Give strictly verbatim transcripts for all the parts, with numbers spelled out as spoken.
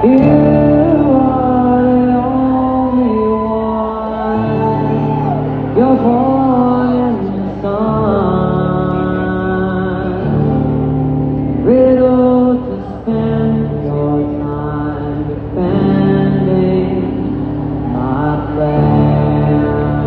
You are the only one. You're born in the sun, riddled to spend your time defending my friend.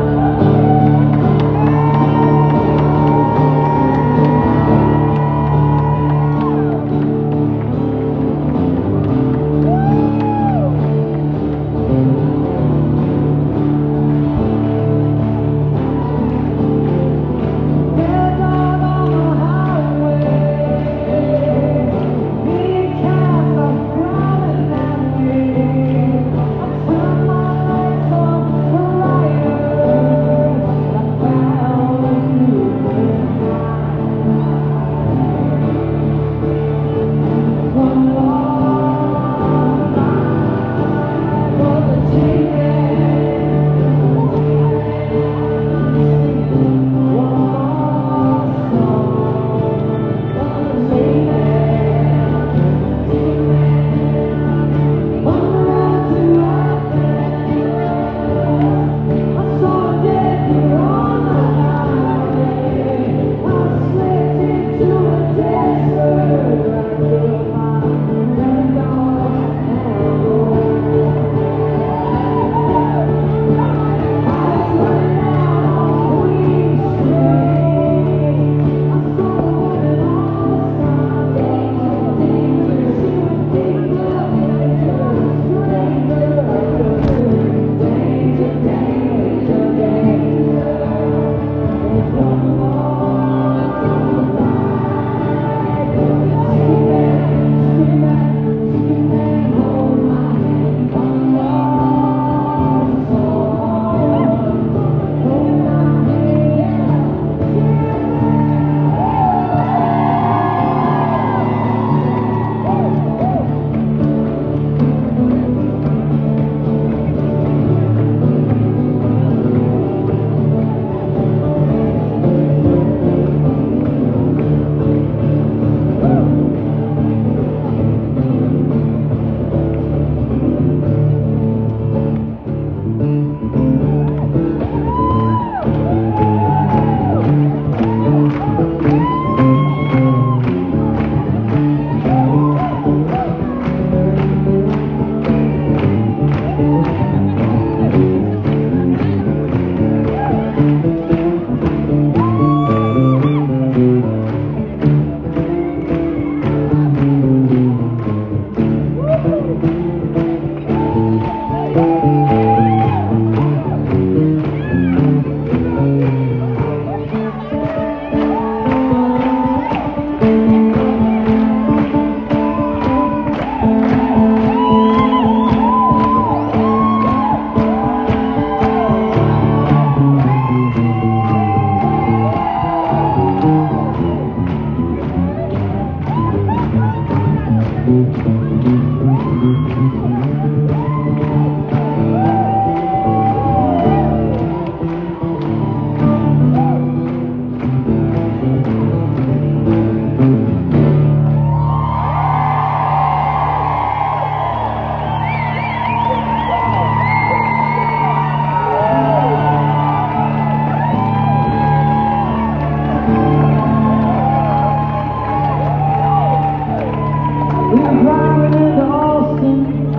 We were driving into Austin.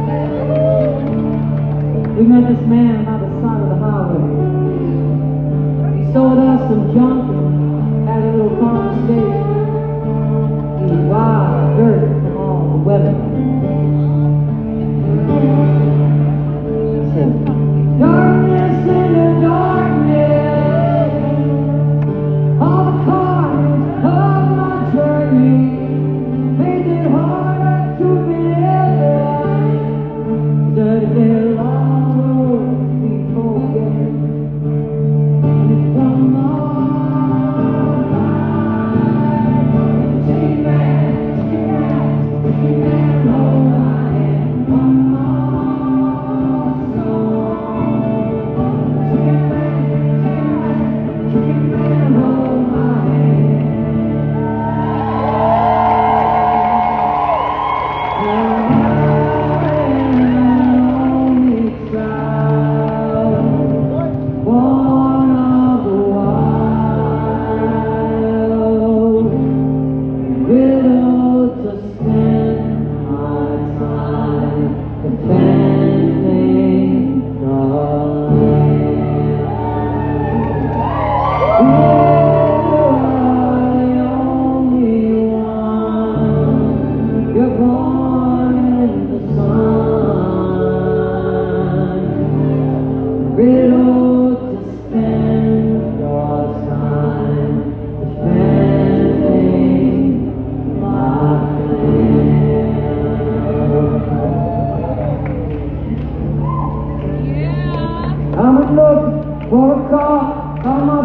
We met this man by the side of the highway. He sold us some junk and had a little conversation. He was wild, dirty from all the weather. He said, darkness in the darkness, all the carnage of my journey made it harder to believe. Said it's a long road before getting, and it's one more life. Take back, take back, take back.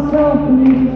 myself beneath